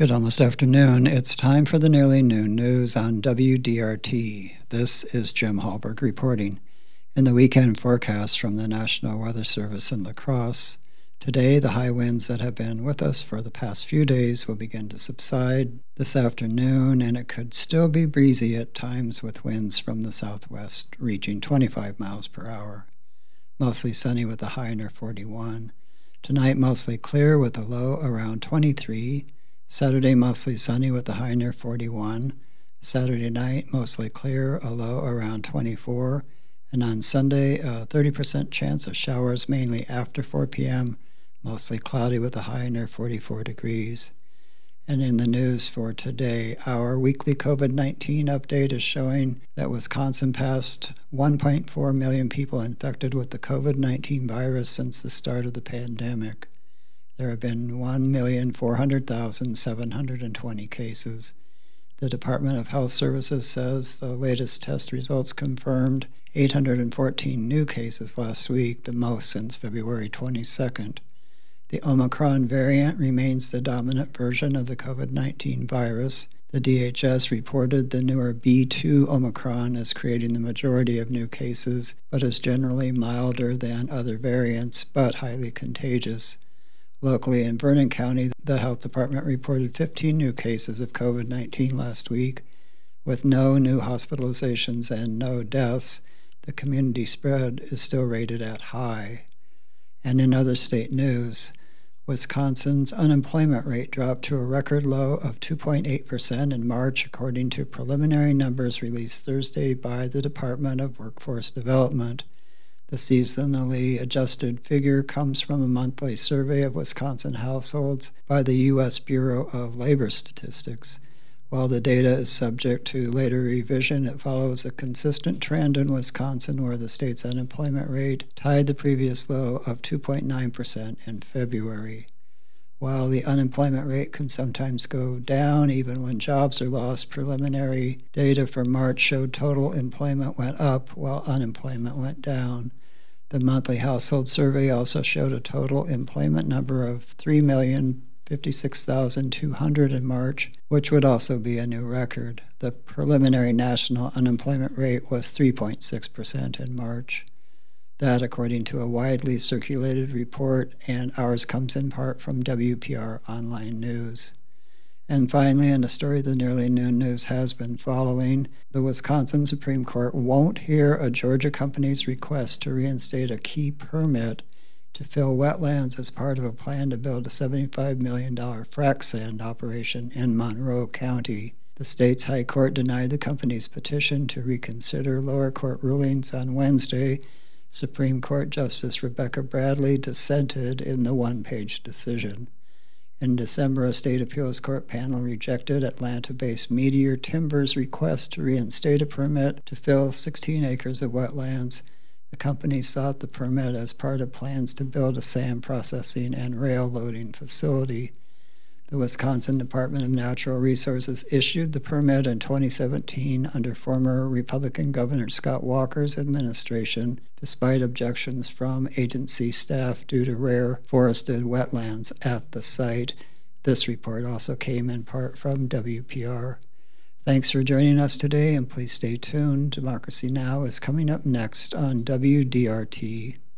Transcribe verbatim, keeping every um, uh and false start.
Good almost afternoon. It's time for the Nearly Noon News on W D R T. This is Jim Hallberg reporting. In the weekend forecast from the National Weather Service in La Crosse, today the high winds that have been with us for the past few days will begin to subside this afternoon, and it could still be breezy at times with winds from the southwest reaching twenty-five miles per hour. Mostly sunny with a high near forty-one. Tonight mostly clear with a low around twenty-three. Saturday mostly sunny with a high near forty-one. Saturday night mostly clear, a low around twenty-four. And on Sunday, a thirty percent chance of showers mainly after four p.m., mostly cloudy with a high near forty-four degrees. And in the news for today, our weekly COVID nineteen update is showing that Wisconsin passed one point four million people infected with the COVID nineteen virus since the start of the pandemic. There have been one million four hundred thousand seven hundred twenty cases. The Department of Health Services says the latest test results confirmed eight hundred fourteen new cases last week, the most since February twenty-second. The Omicron variant remains the dominant version of the COVID nineteen virus. The D H S reported the newer B two Omicron is creating the majority of new cases, but is generally milder than other variants, but highly contagious. Locally in Vernon County, the health department reported fifteen new cases of COVID nineteen last week. With no new hospitalizations and no deaths, the community spread is still rated at high. And in other state news, Wisconsin's unemployment rate dropped to a record low of two point eight percent in March, according to preliminary numbers released Thursday by the Department of Workforce Development. The seasonally adjusted figure comes from a monthly survey of Wisconsin households by the U S Bureau of Labor Statistics. While the data is subject to later revision, it follows a consistent trend in Wisconsin where the state's unemployment rate tied the previous low of two point nine percent in February. While the unemployment rate can sometimes go down even when jobs are lost, preliminary data for March showed total employment went up while unemployment went down. The monthly household survey also showed a total employment number of three million fifty-six thousand two hundred in March, which would also be a new record. The preliminary national unemployment rate was three point six percent in March. That, according to a widely circulated report, and ours comes in part from W P R Online News. And finally, in a story the Nearly Noon News has been following, the Wisconsin Supreme Court won't hear a Georgia company's request to reinstate a key permit to fill wetlands as part of a plan to build a seventy-five million dollars frac sand operation in Monroe County. The state's high court denied the company's petition to reconsider lower court rulings on Wednesday. Supreme Court Justice Rebecca Bradley dissented in the one-page decision. In December, a state appeals court panel rejected Atlanta-based Meteor Timber's request to reinstate a permit to fill sixteen acres of wetlands. The company sought the permit as part of plans to build a sand processing and rail loading facility. The Wisconsin Department of Natural Resources issued the permit in twenty seventeen under former Republican Governor Scott Walker's administration, despite objections from agency staff due to rare forested wetlands at the site. This report also came in part from W P R. Thanks for joining us today, and please stay tuned. Democracy Now! Is coming up next on W D R T.